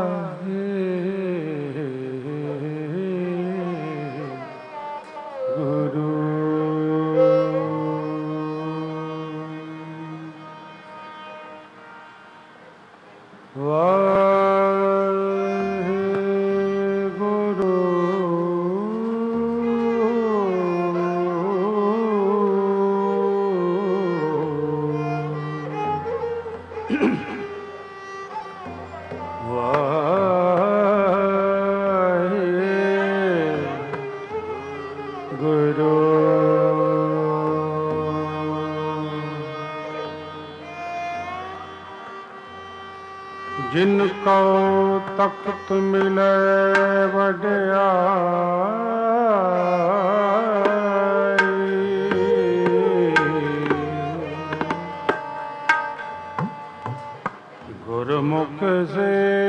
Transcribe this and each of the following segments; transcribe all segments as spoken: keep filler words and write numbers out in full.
जिन को तख्त मिले वड्याई गुरमुख से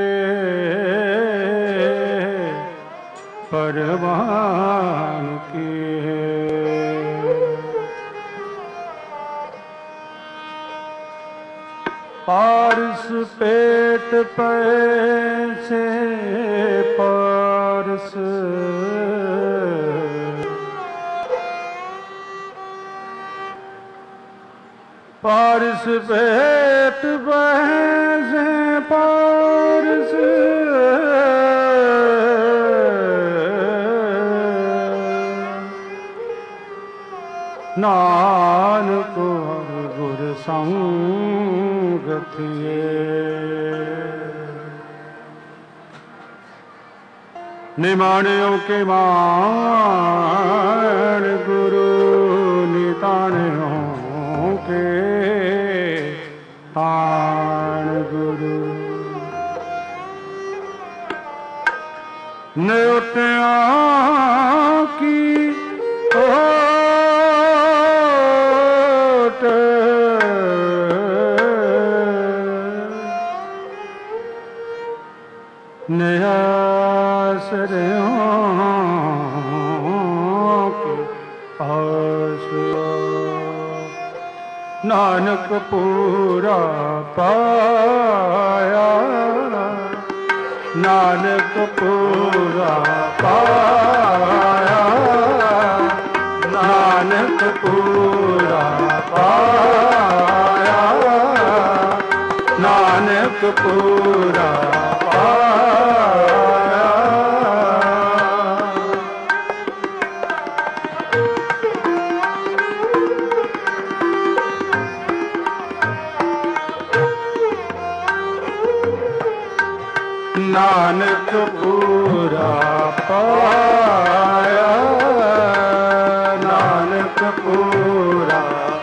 परवान की पारस पेट पैसे पारस पारस पेट पैसे पारस नानक गुर संग निमाणियों के मान गुरु निताणियों के ताण गुरु न्योतिया की ओट नानक पूरा पाया नानक पूरा पाया नानक पूरा पाया नानक पूरा नानक पूरा पाया नानक पूरा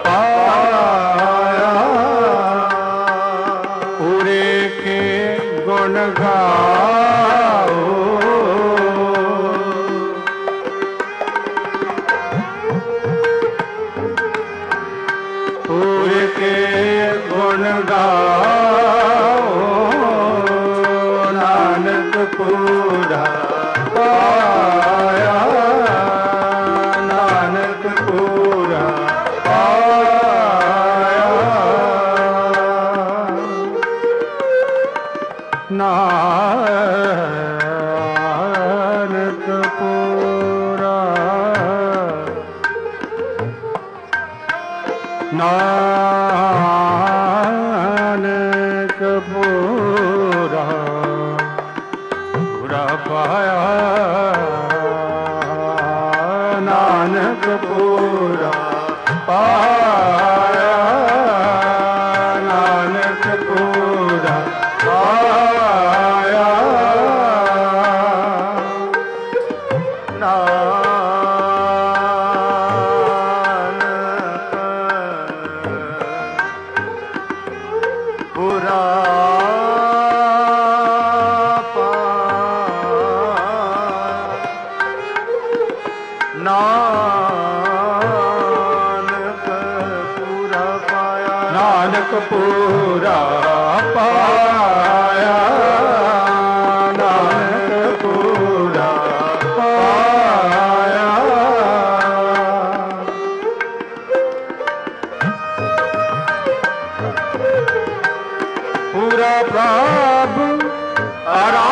पाया पूरे के गुण गाओ पूरे के गुण गाओ नानक पूरा पाया नानक पूरा पाया नानक पूरा नानक पूरा पाया नानक पूरा पाया नानक पूरा पाया नानक पूरा नानक पूरा पाया नानक पूरा पाया नानक पूरा पाया पूरा प्रभु आरा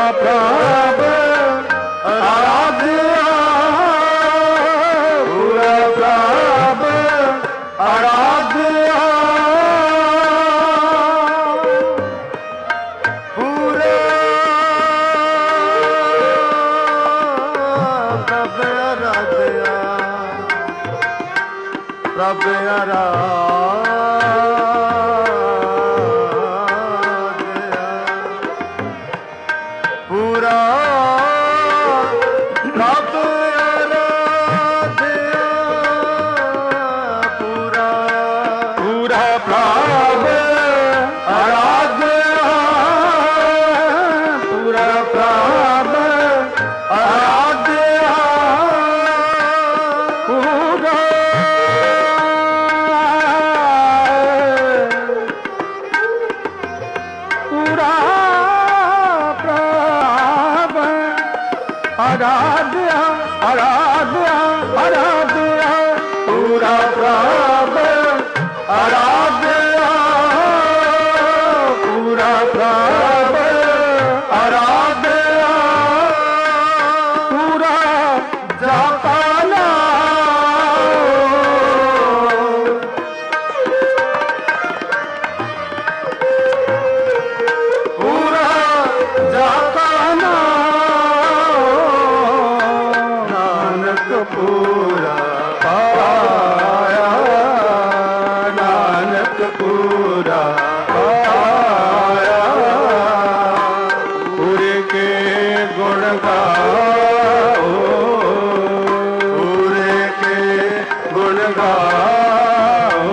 ਪ੍ਰਭ ਆਰਾਧਿਆ ਪੂਰਾ ਪ੍ਰਭ ਆਰਾਧਿਆ ਪੂਰਾ ਪ੍ਰਭ ਆਰਾਧਿਆ ਪ੍ਰਭ ਆਰਾਧਿਆ ਪੂਰਾ ਪ੍ਰਭ ਆਰਾਧਿਆ ਪੂਰਾ ਪੂਰਾ ਪ੍ਰਭ ਆਰਾਧਿਆ ਪੂਰਾ ਪ੍ਰਭ ਆਰਾਧਿਆ ਪੂਰਾ ਪੂਰਾ ਪ੍ਰਭ ਆਰਾਧਿਆ ਆਰਾਧਿਆ ਆਰਾਧਿਆ ਪੂਰਾ ਪ੍ਰਭ ਆਰਾਧਿਆ ਪੂਰਾ ਪ੍ਰਭ ਆਰਾਧਿਆ ਪੂਰਾ ਜਾਤਾ ਨਾਮ ਪੂਰਾ ਜਾਤਾ ਨਾਮ ਨਾਨਕ ਪੂਰਾ ਪਾਇਆ ਨਾਨਕ ਪੂਰਾ ਪਾਇਆ ਪੂਰੇ ਕੇ ਗੁਣ ਗਾਓ ਪੂਰੇ ਕੇ ਗੁਣ ਗਾਓ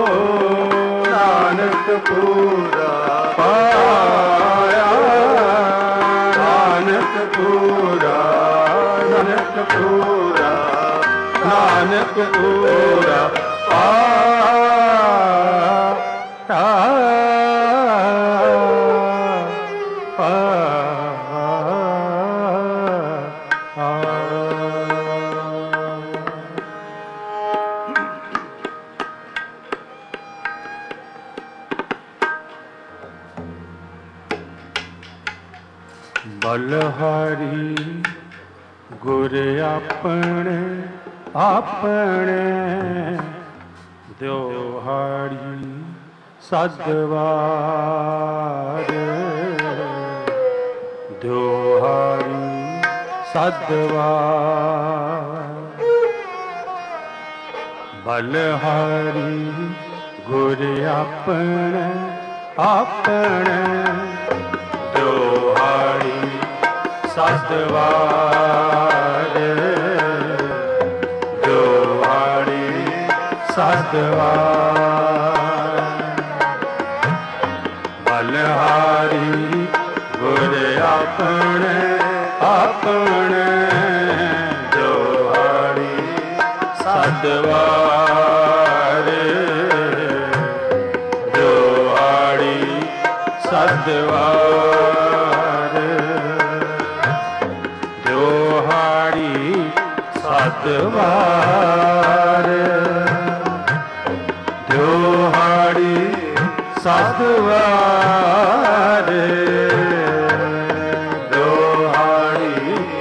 ਨਾਨਕ ਪੂਰਾ ਪਾਇਆ ਨਾਨਕ ਪੂਰਾ ਨਾਨਕ ਪੂਰਾ ਨਾਨਕ ਪੂਰਾ ਬਲਹਾਰੀ ਗੁਰ ਆਪਣੇ ਆਪਣੇ ਦਿਓਹਾਰੀ ਸਦਵਾਰ ਦਿਓਹਾਰੀ ਸਦਵਾਰ ਬਲਹਾਰੀ ਗੁਰ ਆਪਣੇ ਆਪਣੇ ਦਿਓਹਾਰੀ ਸਦਵਾਰ ਦਿਓਹਾਰੀ ਸਦਵਾਰ ਬਲਹਾਰੀ ਗੁਰ ਆਪਣੇ ਆਪਣੇ ਦਿਓਹਾਰੀ ਸਦਵਾਰ ਦਿਓਹਾਰੀ ਸਦਵਾਰ ਦਿਓਹਾਰੀ ਸਦਵਾਰ ਦਿਓਹਾੜੀ ਸਦਵਾਰ ਦਿਓਹਾੜੀ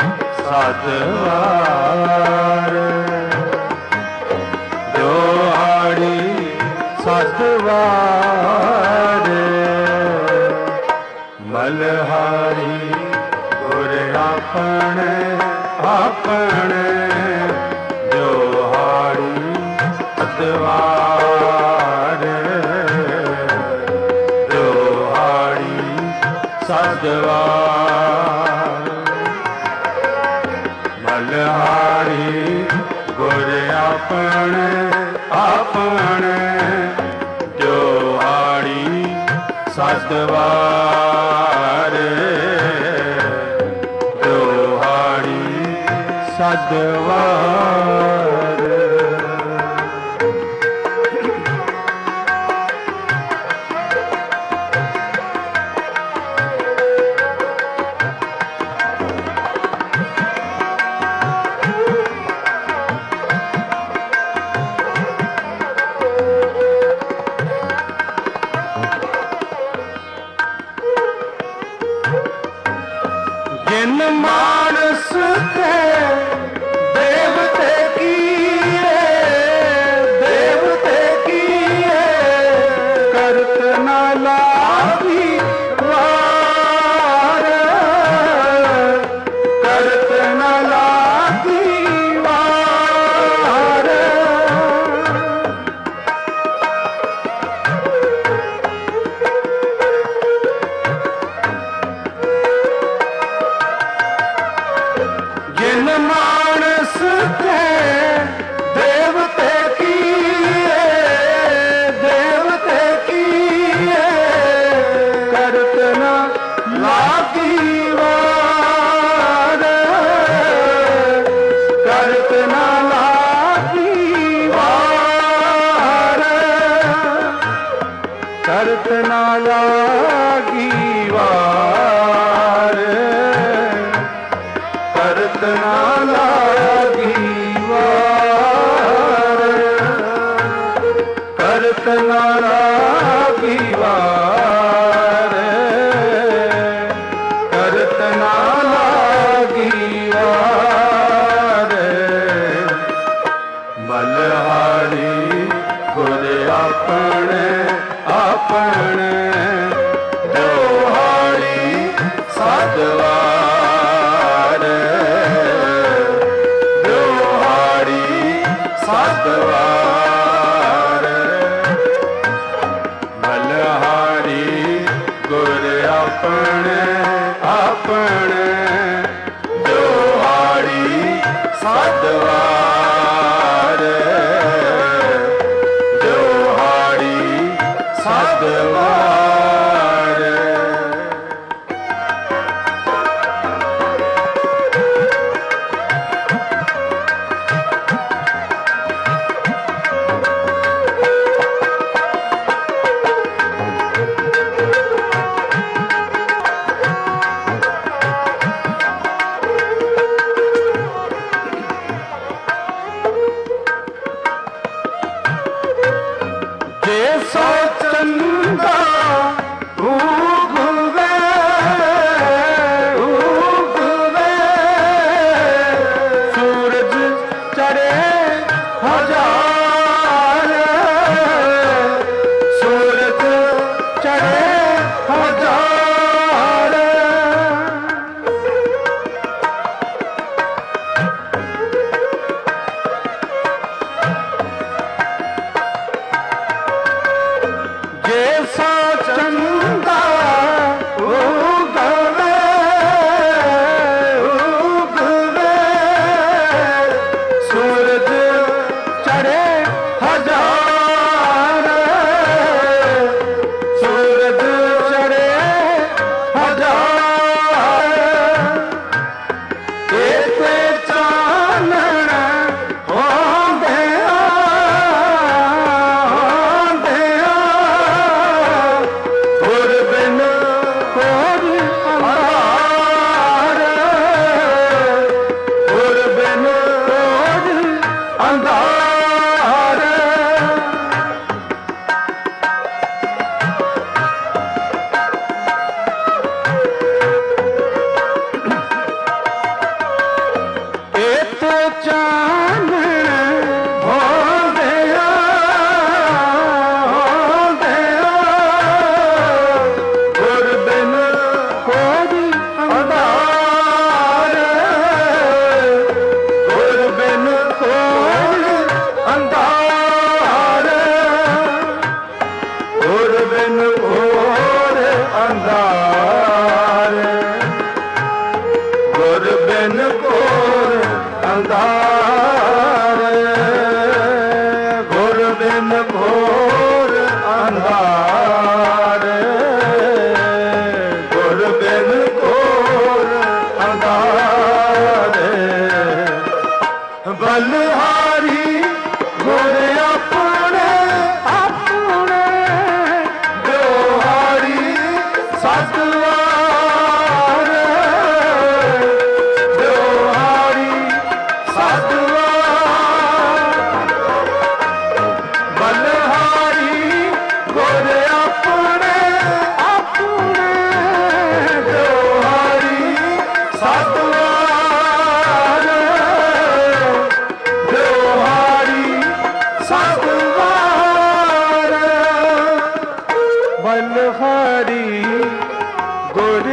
ਸਦਵਾਰ ਦਿਓਹਾੜੀ ਸਦਵਾਰ ਮਲਹਾਰੀ ਗੁਰ ਆਪਣੇ ਆਪਣੇ ਦਿਓਹਾੜੀ ਸਦਵਾਰ ਦਿਓਹਾੜੀ ਸਦਵਾਰ ਮਲਹਾਰੀ ਗੁਰ ਆਪਣੇ ਆਪਣੇ ਦਿਓਹਾੜੀ ਸਦਵਾਰ ਦਿਓਹਾੜੀ ਸਦਵਾਰ जिन मानस के देवते किए, देवते किए, करत न लागी वार, करत न लागी वार। जिन मानस के देवते किए, देवते किए, करत न लागी वार, करत न लागी वार, करत न लागी वार, करत न लागी वार, करत न लागी वार, करत न लागी वार। बलहारी गुर अपने अपने जोहारी साधवार, साधवार। बलहारी गुर अपने अपने जोहारी साधवार, जोहारी साधवार। जे सो चंदा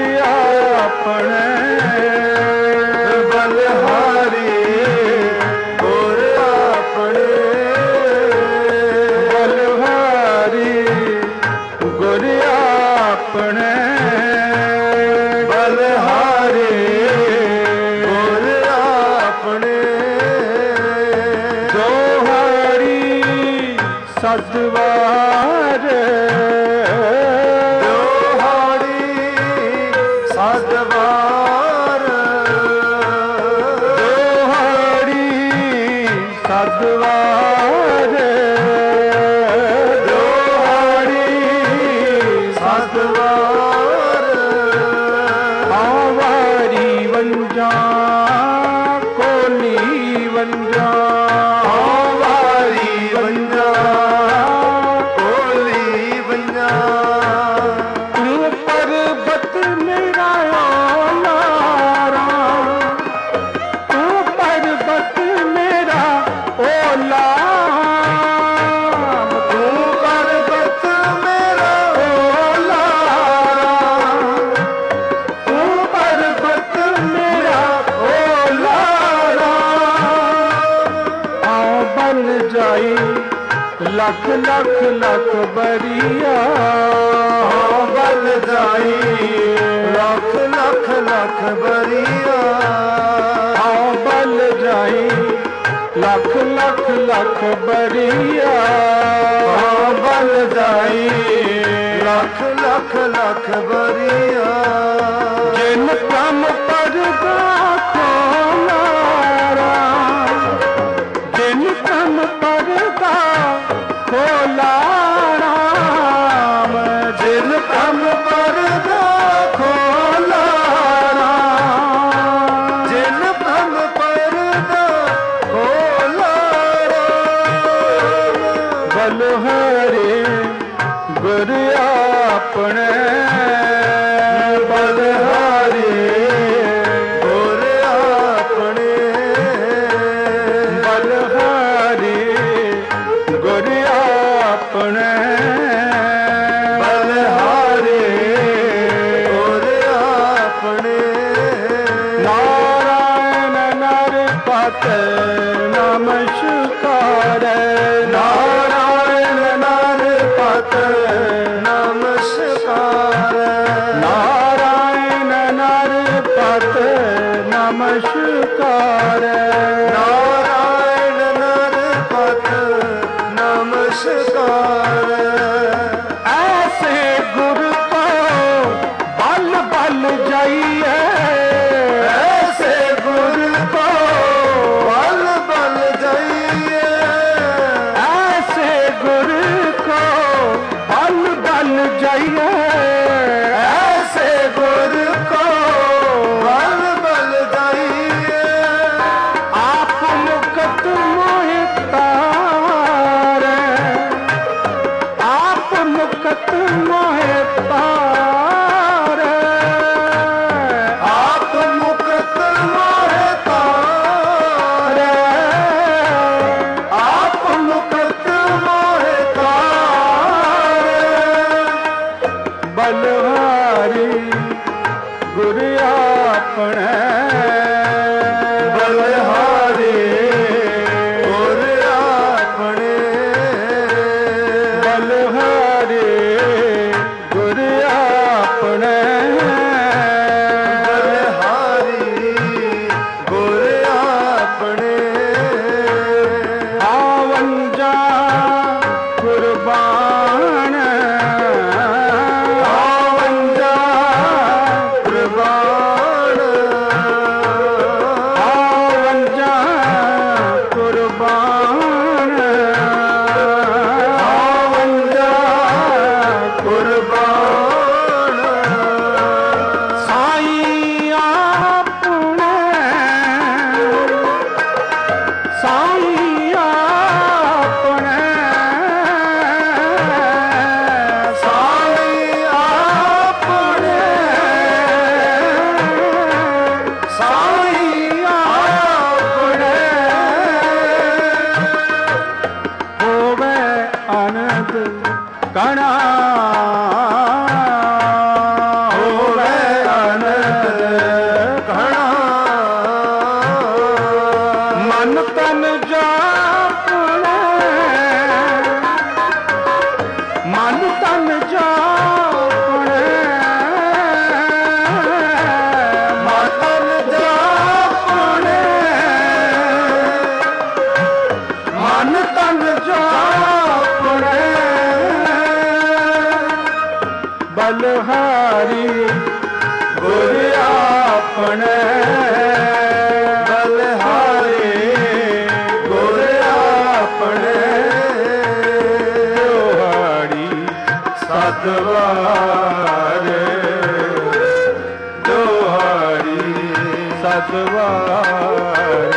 ਆਪਣੇ ਬਲਹਾਰੀ ਗੁਰ ਆਪਣੇ ਬਲਹਾਰੀ ਗੁਰ ਆਪਣੇ ਬਲਹਾਰੀ ਗੁਰ ਆਪਣੇ ਦੋਹਾਰੀ ਸਦਵਾਰ ਦੋਹਾਰੀ ਸਦਵਾਰ ਦੋਹਾਰੀ ਸਦਵਾਰ ਦੋਹਾਰੀ ਸਦਵਾਰ ਆਵਾਰੀ ਵੰਜਾ ਕੋਲੀ ਵੰਜਾ ਆਵਾਰੀ ਵੰਜਾ ਕੋਲੀ ਵੰਜਾ ਤੂੰ ਪਰਬਤ ਮੇਰਾ ਓਲਾਰਾ ਤੂੰ ਪਰਬਤ ਮੇਰਾ ਓਲਾਰਾ ਤੂੰ ਪਰਬਤ ਮੇਰਾ ਓਲਾਰਾ ਤੂੰ ਪਰਬਤ ਮੇਰਾ ਓਲਾਰਾ ਆਓ ਬਨ ਜਾਈ ਲੱਖ ਲੱਖ ਲੱਖ ਬਰੀਆ ਆਓ ਬਨ ਜਾਈ ਲੱਖ ਲੱਖ ਲੱਖ ਬਰੀਆ ਆਓ ਬਲ ਜਾਈ ਲੱਖ ਲੱਖ ਲੱਖ ਬਰੀਆ ਆਓ ਬਲ ਜਾਈ ਲੱਖ ਲੱਖ ਲੱਖ ਬਰੀਆ ਜਿਨ ਕੰਮ ਪਰਦਾ ਖੋਲਾਰਾ ਜਿਨ ਕੰਮ ਪਰਦਾ ਖੋਲਾਰਾ ਜਿਨ ਕੰਮ ਪਰਦਾ ਖੋਲਾਰਾ ਜਿਨ ਕੰਮ ਪਰਦਾ ਖੋਲਾਰਾ ਬਲਹਾਰੀ ਗੁਰ ਆਪਣੇ ਬਲਹਾਰੀ ਗੁਰ ਆਪਣੇ ਬਲਹਾਰੀ ਗੁਰ ਆਪਣੇ ਬਲਹਾਰੀ ਗੁਰ ਆਪਣੇ ਨਾਰਾਇਣ ਨਰ ਪਤ ਨਮਸਕਾਰ ਨਾਰਾਇਣ ਨਰ ਪਤ ਨਮਸਕਾਰ ਨਾਰਾਇਣ ਨਰ ਪਤ ਨਮਸਕਾਰ ਨਾਰਾਇਣ ਨਰ ਪਤ ਨਮਸਕਾਰ ਐਸੇ ਗੁਰ ਕੋ ਬਲ ਬਲ ਜਾਈਏ ਐਸੇ ਗੁਰ ਕੋ ਬਲ ਬਲ ਜਾਈਏ ਐਸੇ ਗੁਰ ਕੋ ਬਲ ਬਲ ਜਾਈਏ ਐਸੇ ਗੁਰ ਕੋ ਬਲ ਬਲ ਜਾਈਏ ਆਪ ਮੁਕਤ ਮੋਹਿ ਤਾਰੇ ਆਪ ਮੁਕਤ ਮੋਹਿ ਤਾਰੇ ਆਪ ਮੁਕਤ ਮੋਹਿ ਤਾਰੇ ਆਪ ਮੁਕਤ ਮੋਹਿ ਤਾਰੇ ਬਲਹਾਰੀ ਗੁਰ ਆਪਣੇ ਬਲਹਾਰੀ ਗੁਰ ਆਪਣੇ ਬਲਹਾਰੀ ਗੁਰ ਆਪਣੇ ਬਲਹਾਰੀ ਗੁਰ ਆਪਣੇ ਆਵੰਜਾ ਕੁਰਬਾਨ ਆਵੰਜਾ ਕੁਰਬਾਨ सतवार दोहारी सतवार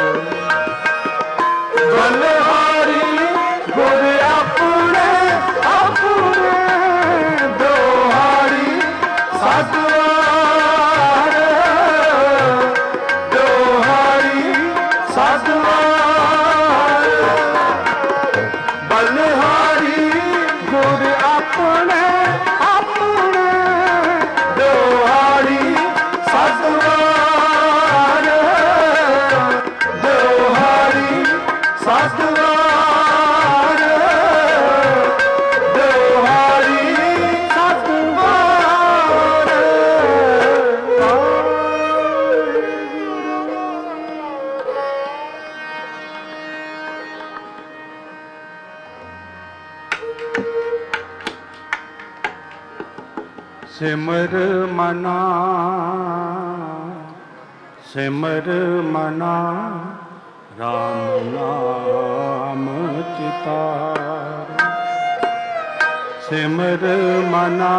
बलिहारी गुर अपने अपने दोहारी सतवार दोहारी सतवार बलिहारी गुर अपने अपने दोहारी सतवार दोहारी सतवार दोहारी सतवार सिमर मना सिमर मना राम नाम चितार सिमर मना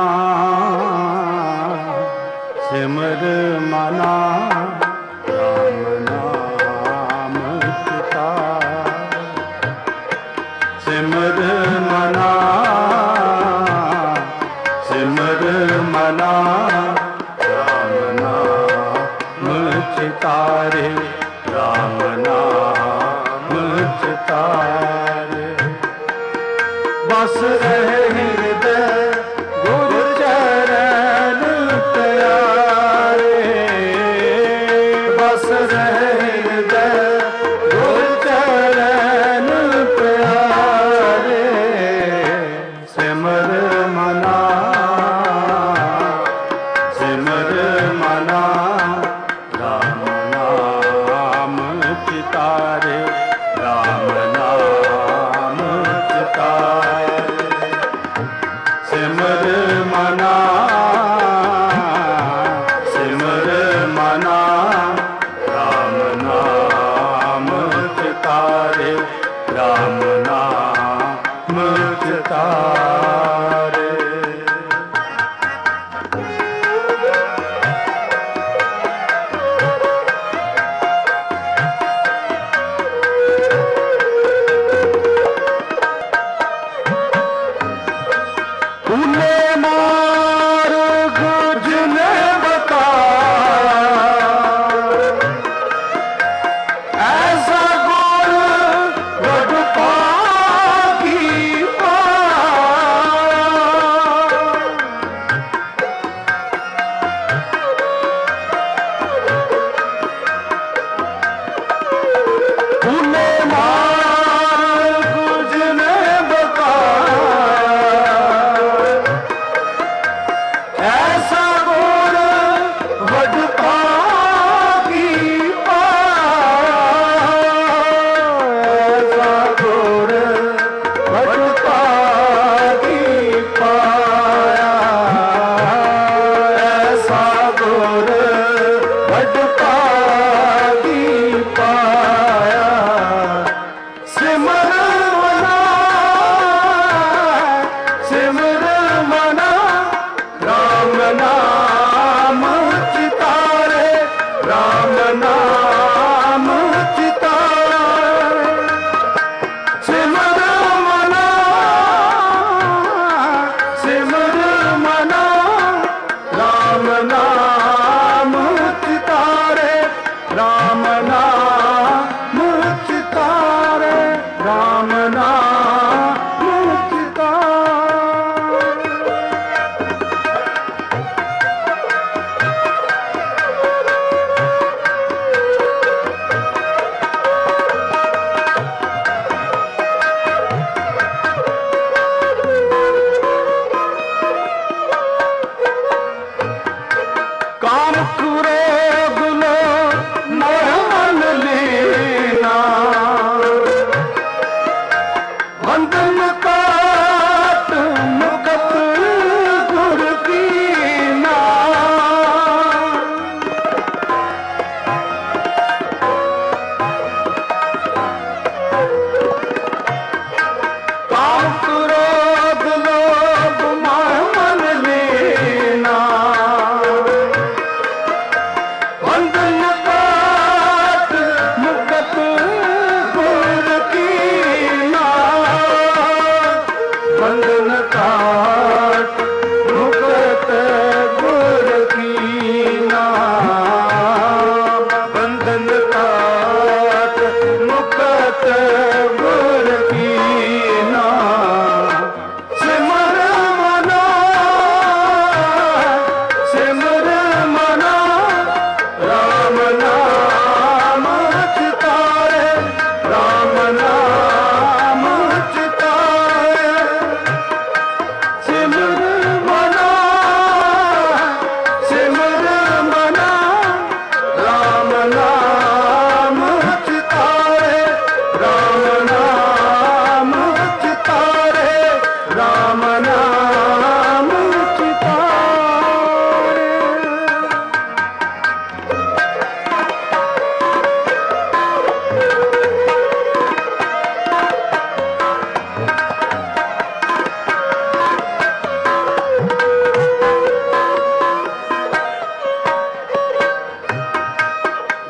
सिमर मना राम नाम चितार सिमर मना सिमर मना राम नाम चितारे राम नाम चितारे बस रहे हृदय गुरु चरण प्यारे बस रहे हृदय गुरु चरण प्यारे सिमर मना सिमर मना राम नाम चितारे राम नाम चितारे सिमर मना सिमर मना राम नाम चितारे राम नाम चितारे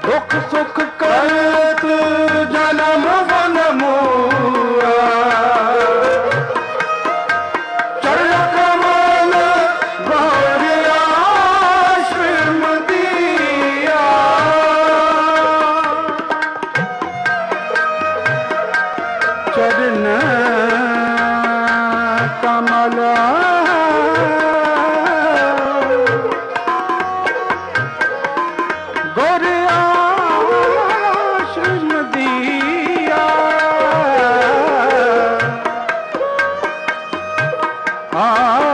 दुख सुख करत जन्म वन मूआ चरण कमल गौर आश्रम दिया चरण कमल गौर आश्रम दिया आ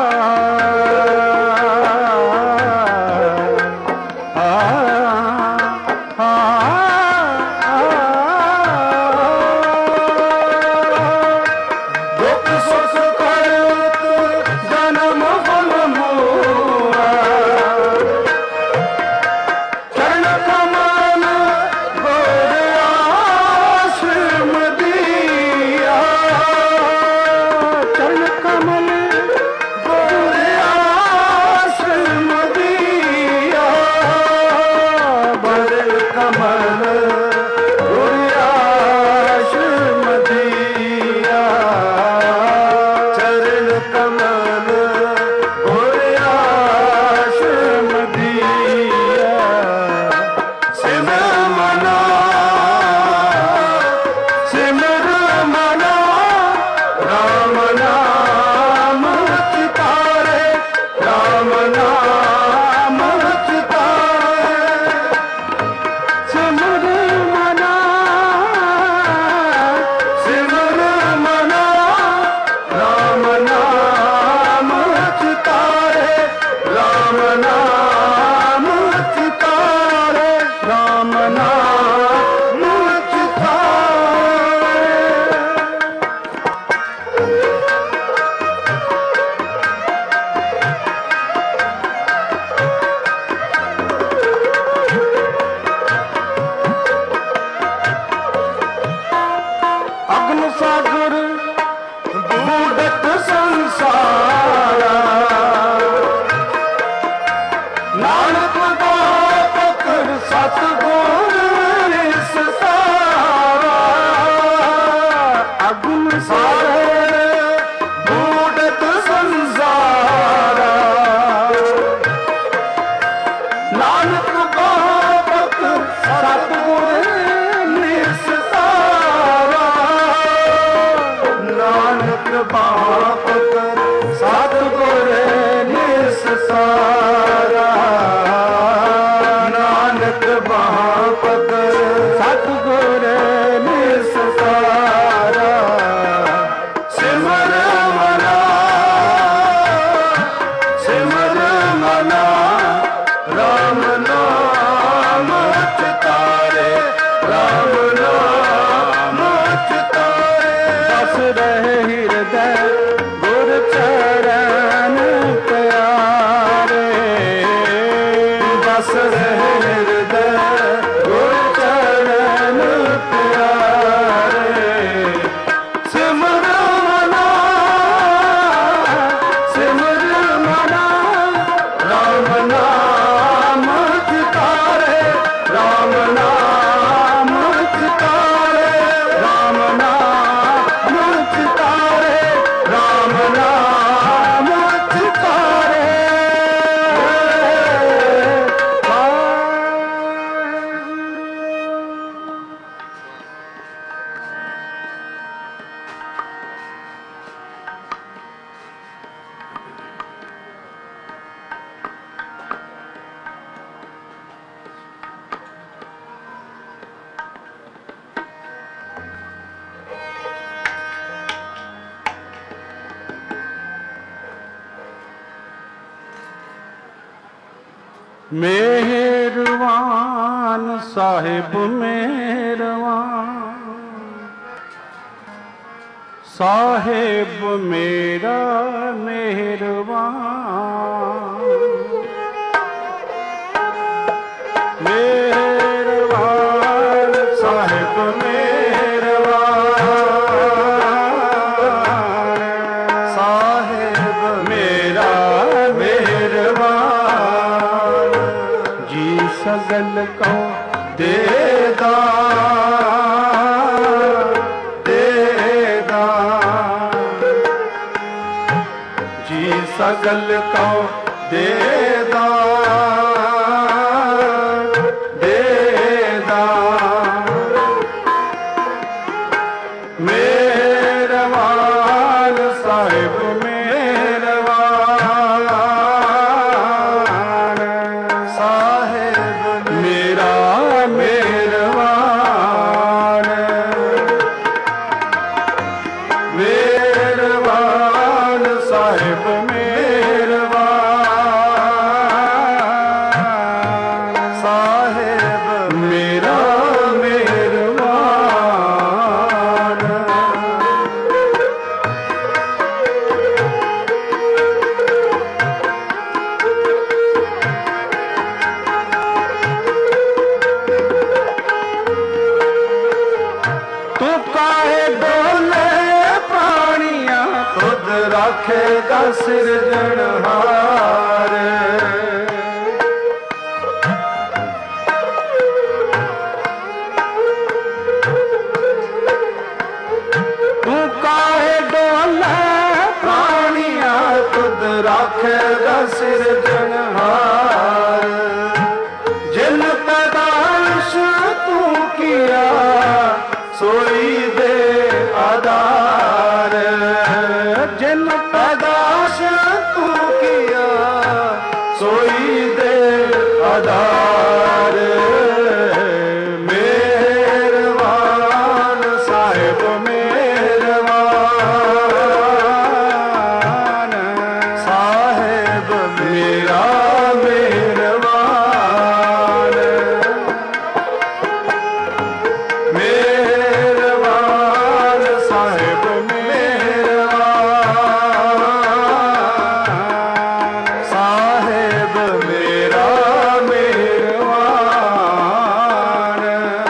सागर बूढ़त संसारा नानक का पकड़ सतगुर इस सारा अगुन सागर बूढ़त संसारा नानक का पकड़ सतगुर निस बाप कर सतगुर निस सारा नानक बाप कर सतगुर निस सारा सिमर मना सिमर मना राम नाम चितारे राम नाम चितारे बस रहे गुर चरण प्यारे बस रहे हृदय गुर चरण प्यारे सिमर मना सिमर मना राम नाम चितारे राम नाम चितारे राम नाम चितारे राम नाम चितारे मेहरबान साहिब मेहरबान साहिब मेरा मेहरबान मेहरबान साहिब मेहरबान साहिब मेरा मेहरबान सगल को ਦੇਦਾਰ ਦੇਦਾਰ ਜੀ ਸਗਲ ਕਉ ਦੇਦਾਰ ਦੇਦਾਰ ਮਿਹਰਬਾਨ ਸਾਹਿਬ ਮਿਹਰਬਾਨ ਸਾਹਿਬ ਮੇਰਾ ਮਿਹਰਬਾਨ ਮਿਹਰਬਾਨ ਸਾਹਿਬ ਮਿਹਰਬਾਨ ਸਾਹਿਬ ਮੇਰਾ ਮਿਹਰਬਾਨ ਤੂੰ ਕਾਹੇ ਡੋਲੇ ਪ੍ਰਾਣੀਆਂ ਤੁਧ ਰਾਖੇਗਾ ਸਿਰਜਣਹਾਰ ਤੂੰ ਕਾਹੇ ਡੋਲੇ ਪ੍ਰਾਣੀਆਂ ਤੁਧ ਰਾਖੇਗਾ ਸਿਰਜਣਹਾਰ ਜਿਨ ਪੈਦਾਇਸ਼ ਤੂੰ ਕੀਆ ਸੋਈ ਦੇ ਆਧਾਰ ਜਿਨ ਪੈਦਾਇਸ਼ ਤੂੰ ਕੀਆ ਸੋਈ ਦੇ ਆਧਾਰ ਮਿਹਰਬਾਨ ਸਾਹਿਬ ਮਿਹਰਬਾਨ ਸਾਹਿਬ ਮੇਰਾ ਮਿਹਰਬਾਨ ਮਿਹਰਬਾਨ ਸਾਹਿਬ ਮਿਹਰਬਾਨ ਸਾਹਿਬ ਮੇਰਾ ਮਿਹਰਬਾਨ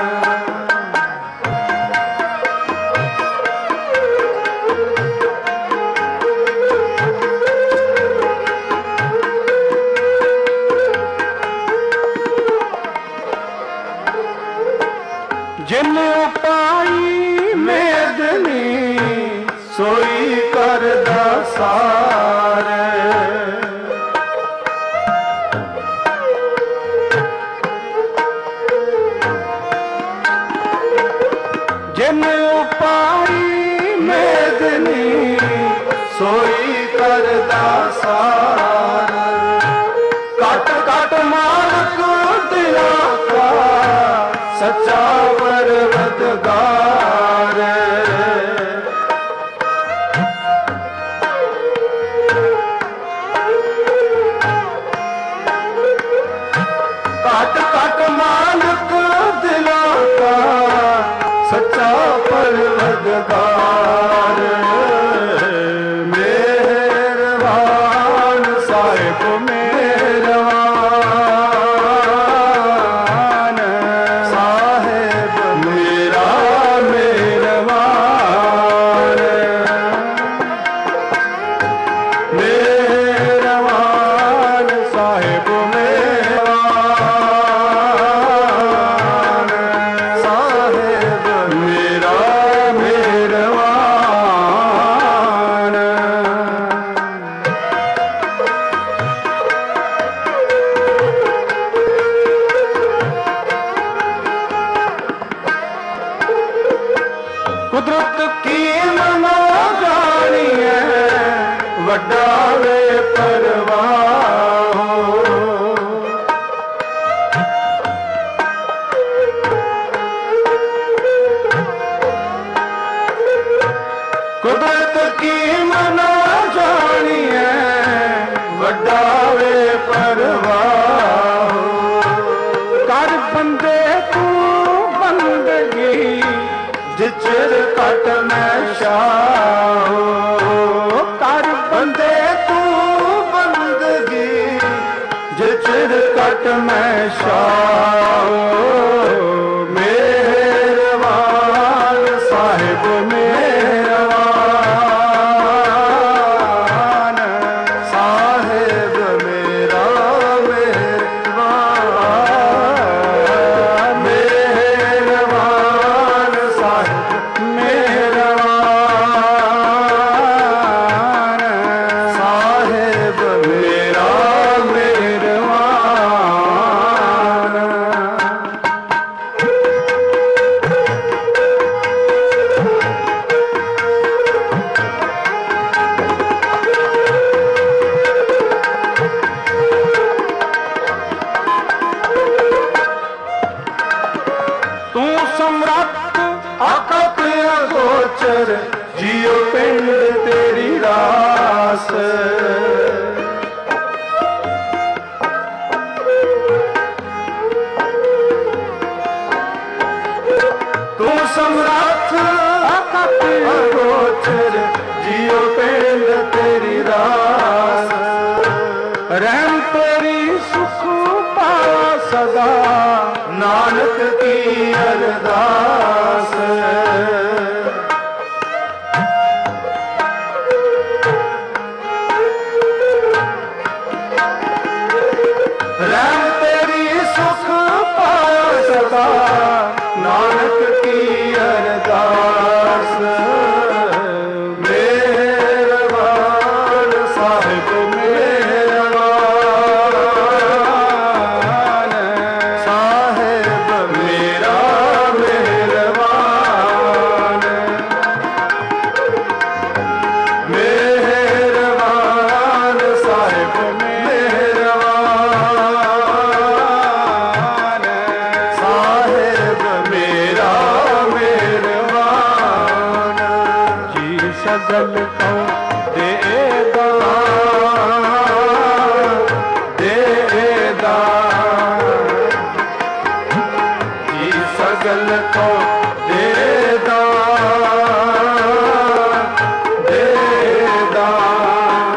ਜਿਨ ਉਪਾਈ ਮੇਦਨੀ ਸੋਈ ਕਰਦਾ ਸਾਰ ਜਿਨ ਉਪਾਈ ਮੇਦਨੀ ਸੋਈ ਕਰਦਾ ਸਾਰ ਘਟ ਘਟ ਮਾਲਕ ਦਿਲਾਂ ਦਾ ਸੱਚਾ ਪਰਵਤਗਾਰ ਘਟ ਘਟ ਮਾਲਕ ਦਿਲਾਂ ਦਾ ਸੱਚਾ ਪਰਵਤਗਾਰ ਮਿਹਰਬਾਨ ਸਾਹਿਬ ਮਿਹਰਬਾਨ ਸਾਹਿਬ ਮੇਰਾ ਮਿਹਰਬਾਨ ਮਿਹਰਬਾਨ ਸਾਹਿਬ ਮਿਹਰਬਾਨ ਸਾਹਿਬ ਮੇਰਾ ਮਿਹਰਬਾਨ ਕੁਦਰਤ ਕੀ ਮਨੋ ਜਾਣੀਐ ਵੱਡਾ ਵੇ ਪਰਵਾਹ ਕੁਦਰਤ ਕੀ ਮਨੋ ਜਾਣੀਐ ਵੱਡਾ ਵੇ ਪਰਵਾਹ ਕਰ ਬੰਦੇ ਤੂੰ ਬੰਦਗੀ ਜਿਚਰ ਘਟ ਮੈਂ ਸ਼ਾਹ ਕਰ ਬੰਦੇ ਤੂੰ ਬੰਦਗੀ ਜਿਚਰ ਘਟ ਮੈਂ ਸ਼ਾਹ ਮਿਹਰਬਾਨ ਸਾਹਿਬ ਮਿਹਰਬਾਨ ਸਾਹਿਬ ਮੇਰਾ ਮਿਹਰਬਾਨ ਗੋਚਰ ਜਿਉ ਪਿੰਡ ਤੇਰੀ ਰਾਸ। ਤੂੰ ਸਮਰੱਥ ਅਕਤ ਗੋਚਰ ਜਿਉ ਪਿੰਡ ਤੇਰੀ ਰਾਸ। ਰਹਿਮ ਤੇਰੀ ਸੁਖ ਪਾਇਆ ਸਦਾ ਨਾਨਕ ਕੀ ਅਰਦਾਸ। ਰਹਿਮ ਤੇਰੀ ਸੁਖ ਪਾਇਆ ਸਦਾ ਨਾਨਕ ਕੀ ਅਰਦਾਸ। ਮਿਹਰਬਾਨ ਸਾਹਿਬ ਮਿਹਰਬਾਨ ਸਾਹਿਬ ਮੇਰਾ ਮਿਹਰਬਾਨ। ਮਿਹਰਬਾਨ ਸਾਹਿਬ ਮਿਹਰਬਾਨ ਸਾਹਿਬ ਮੇਰਾ ਮਿਹਰਬਾਨ। ਜੀ ਸਗਲ ਕੋ ਦੇ ਦਾਨ ਦੇ ਦਾਨ। ਜੀ ਸਗਲ ਕੋ ਦੇ ਦਾਨ ਦੇ ਦਾਨ।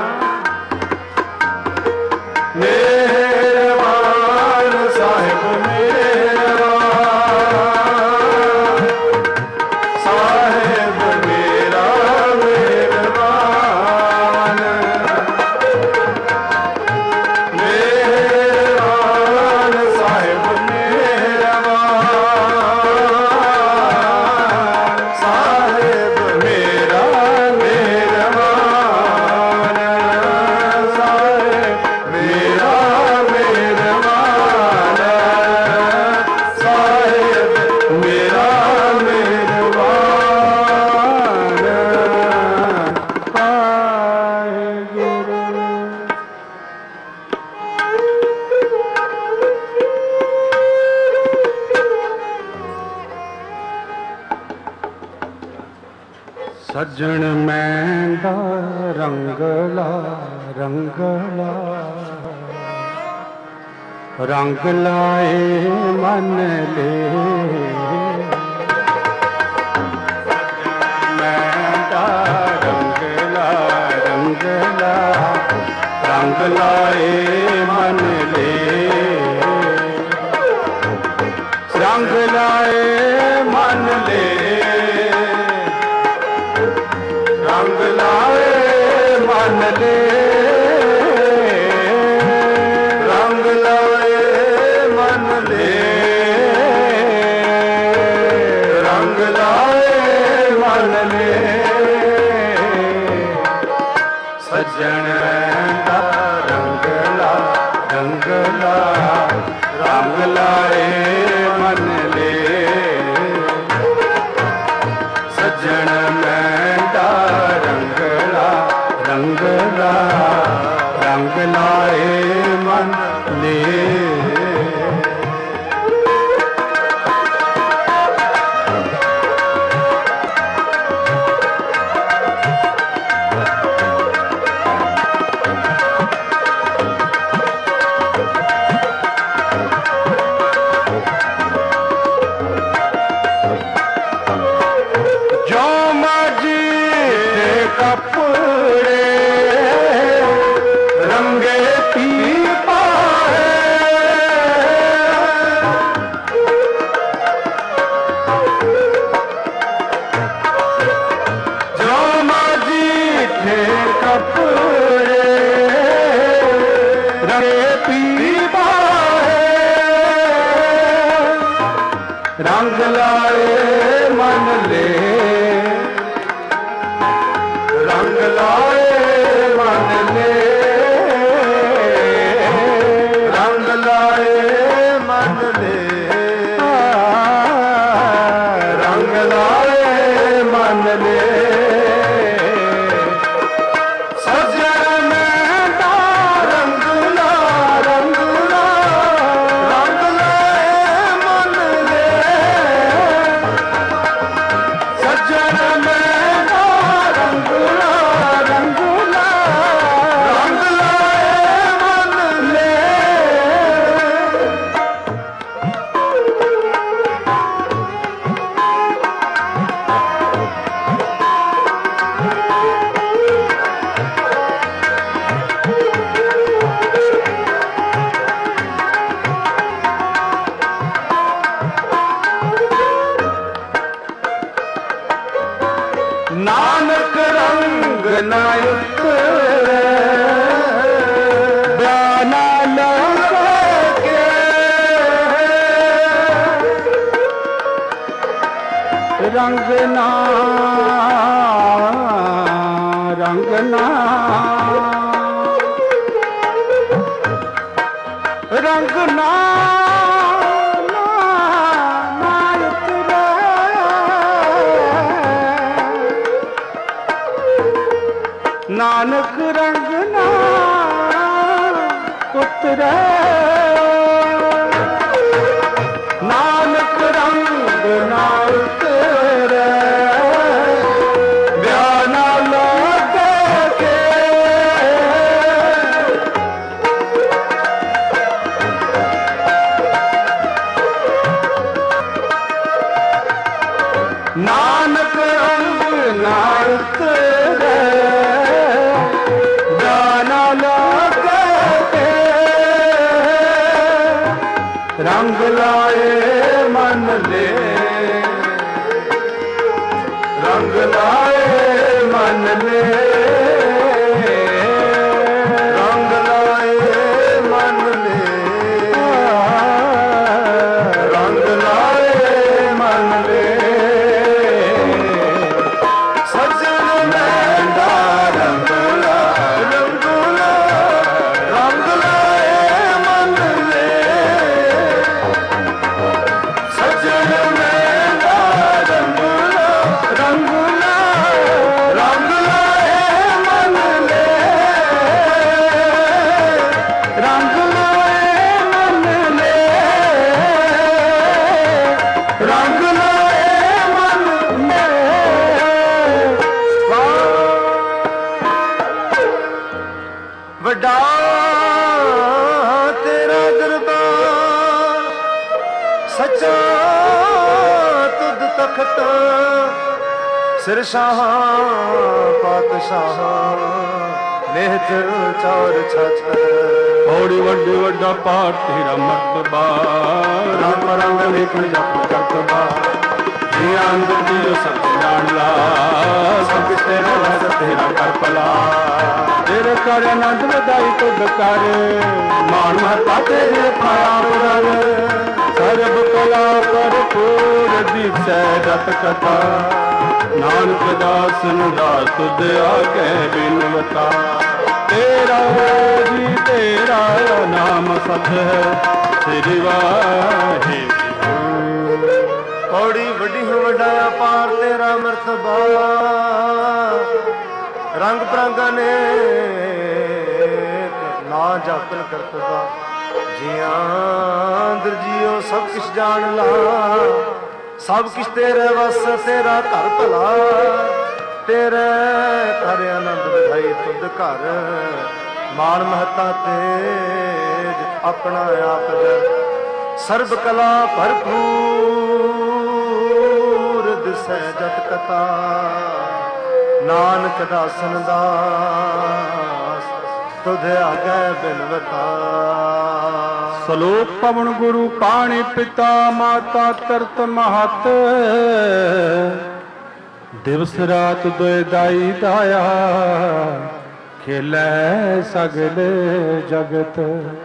ਮਿਹਰਬਾਨ ਸਾਹਿਬ ਮਿਹਰਬਾਨ ਸਾਹਿਬ ਮੇਰਾ ਮਿਹਰਬਾਨ। ਮਿਹਰਬਾਨ ਸਾਹਿਬ ਮਿਹਰਬਾਨ ਸਾਹਿਬ ਮੇਰਾ ਮਿਹਰਬਾਨ ਸਾਹਿਬ ਮੇਰਾ ਮਿਹਰਬਾਨ ਸਾਹਿਬ ਮੇਰਾ ਮਿਹਰਬਾਨ। ਵਾਹਿਗੁਰੂ। ਸੱਜਣ ਮੈਂ ਦਾ ਰੰਗਲਾ ਰੰਗਲਾ ਰੰਗ ਲਾਏ ਮਨ ਲੈ। ਮੈਂ ਦਾ ਰੰਗਲਾ ਰੰਗਲਾ ਰੰਗ ਲਾਏ ਮਨ ਲੈ। ਰੰਗ ਲਾਏ ਮਨ ਲੈ ਰੰਗ ਲਾਏ ਮਨ ਲੈ। ਰੰਗ ਲਾਏ ਮਨ ਲੈ ਰੰਗ ਲਾਏ ਮਨ ਲੈ। ਸੱਜਣ ਦਾ ਰੰਗਲਾ ਰੰਗਲਾ ਰੰਗ ਲਾਏ ਮਨ ਲੈ। ਸੱਜਣ ਮੈਂਡਾ ਰੰਗਲਾ ਰੰਗਲਾ ਰੰਗ ਲਾਏ ਮਨ ਲੈ। ਕੱਪੜੇ ਰੰਗੇ ਪੀ ਪਾਏ। ਜੋ ਮਾਜੀ ਠੇ ਕੱਪੜੇ ਰੰਗੇ ਪੀ ਪਾਏ। ਰੰਗ ਲਾਏ ਮਨ ਲੈ ਰੰਗ ਲਾਏ ਮਨ ਲੈ। ਰੰਗ ਲਾਏ ਮਨ ਲੈ ਰੰਗ ਲਾਏ ਮਨ ਲੈ। ਸੱਜਣ ਮੈਂਡਾ ਰੰਗਲਾ ਰੰਗਲਾ ਰੰਗ ਲਾਏ ਮਨ ਲੈ। ਸੱਜਣ ਨਾ ਉਤਰੇ ਬਿਆਨਾ ਲਾ ਕੇ ਰੰਗ ਨਾ ਰੰਗ ਨਾ ਰੰਗ ਨਾ ਨਾਨਕ ਰੰਗ ਨਾ ਉਤਰੇ ਨਾਨਕ ਰੰਗ ਨਾ ਉਤਰੇ ਬਿਆਨਾ ਲੱਗ ਕੇ ਨਾਨਕ ਰੰਗ ਨਾ ਉਤਰੇ ਰੰਗ ਲਾਏ ਮਨ ਲੈ ਰੰਗ ਲਾਏ ਮਨ ਲੈ ਰੰਗ ਲਾਏ ਮਨ ਲੈ ਰੰਗ ਲਾਏ ਮਨ ਲੈ ਸਜਣ ਮੈਂਡਾ ਰੰਗ ਲਾ ਰੰਗ ਲਾ ਰੰਗ ਲਾਏ ਮਨ ਲੈ ਸਜਣ ਮੈਂਡਾ ਰੰਗ ਲਾ ਰੰਗ ਲਾ ਰੰਗ ਲਾਏ ਮਨ ਲੈ ਰੰਗ ਲਾਏ ਮਨ ਲੈ ਰੰਗ ਲਾਏ ਮਨ ਲੈ ਵੱਡਾ ਤੇਰਾ ਦਰਬਾਰ ਸੱਚਾ ਤੁਧ ਤਖਤ ਸਿਰ ਸ਼ਾਹ ਪਾਤਸ਼ਾਹ ਨਿਹਤ ਚੌਰ ਛਛ ਔੜੀ ਵੱਡੇ ਵੱਡਾ ਪਾਠ ਤੇਰਾ ਮਰਤਬਾ ਰਾਮ ਰੰਗ ਲਿਖਣ ਜਪ ਕਰਤਬਾ ਜੀ ਅੰਦਰ ਦੀ ਸਤ ਜਾਣ ਲਾ ਸਭ ਕਿਛ ਤੇਰਾ ਵਸ ਤੇਰਾ ਕਰ ਭਲਾ ਤੇਰੇ ਕਰ ਆਨੰਦ ਵਧਾਈ ਤੁਧ ਕਰ ਮਾਨ ਮਹਤਾ ਤੇਰੇ ਪਾਇਆ ਪੁਰਲ ਸਰਬ ਕਲਾ ਭਰਪੂਰ ਦਿਸੈ ਰਤ ਕਥਾ ਨਾਨਕ ਦਾਸ ਨੂੰ ਦਾਸ ਤੁਧ ਆਗੇ ਬਿਨਵਤਾ ਤੇਰਾ ਜੀ ਤੇਰਾ ਨਾਮ ਸਤ ਹੈ ਸ੍ਰੀ ਵਾਹਿਗੁਰੂ ਔੜੀ ਵੱਡੀ ਵੱਡਾ ਅਪਾਰ ਤੇਰਾ ਮਰਤਬਾ ਰੰਗ ਬਰੰਗਾਂ ਨੇ ਨਾ ਜਾਪਨ ਕਰਤਬਾ ਜੀਆਂ ਅੰਦਰ ਜੀਓ ਸਭ ਕੁਛ ਜਾਣ ਲਾ ਸਭ ਕੁਛ ਤੇਰੇ ਵਸ ਤੇਰਾ ਘਰ ਭਲਾ ਤੇਰੇ ਘਰ ਆਨੰਦ ਵਧਾਈ ਤੁਧ ਘਰ ਮਾਣ ਮਹਤਾ ਤੇਜ ਆਪਣਾ ਆਪ ਜਰ ਸਰਬ ਕਲਾ ਭਰਪੂਰ ਦਿਸੈ ਜਤ ਕਥਾ ਨਾਨਕ ਦਾਸਨ ਦਾਸ ਤੁਧ ਆਗੇ ਬਿਨਵਤਾ ਸਲੋਕ ਪਵਨ ਗੁਰੂ ਪਾਣੀ ਪਿਤਾ ਮਾਤਾ ਤਰਤ ਮਹਤ ਦਿਵਸ ਰਾਤ ਦੋਇ ਦਾਈ ਦਾਇਆ ਖੇਲੇ ਸਗਲ ਜਗਤ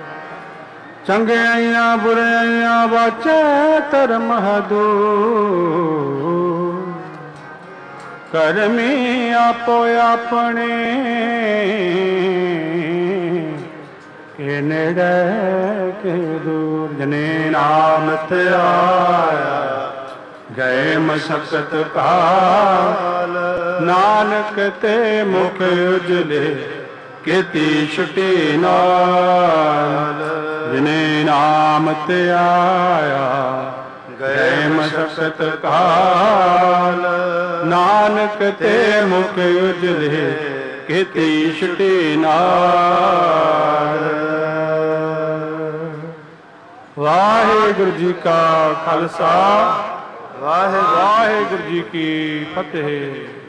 ਚੰਗਿਆਈਆਂ ਬੁਰਾਈਆਂ ਵਾਚੇ ਧਰਮ ਹਦੂ ਕਰਮੀ ਆਪੋ ਆਪਣੇ ਕੇ ਨੇੜੇ ਕੇ ਦੂਰ ਜਨੇ ਨਾਮ ਧਿਆਇਆ ਗਏ ਮਸ਼ਕਤ ਕਾਲ ਨਾਨਕ ਤੇ ਮੁਖ ਉਜਲੇ ਕੀਤੀ ਛੁਟੀ ਨਾਲ ਜਿਨੇ ਨਾਮ ਧਿਆਇਆ ਗਏ ਮਸ਼ਕਤ ਕਾਲ ਨਾਨਕ ਤੇ ਮੁਖ ਉਜਲੇ ਕੀਤੀ ਛੁਟੀ ਨਾਲ। ਵਾਹਿਗੁਰੂ ਜੀ ਕਾ ਖਾਲਸਾ ਵਾਹਿਗੁਰੂ ਜੀ ਕੀ ਫਤਿਹ।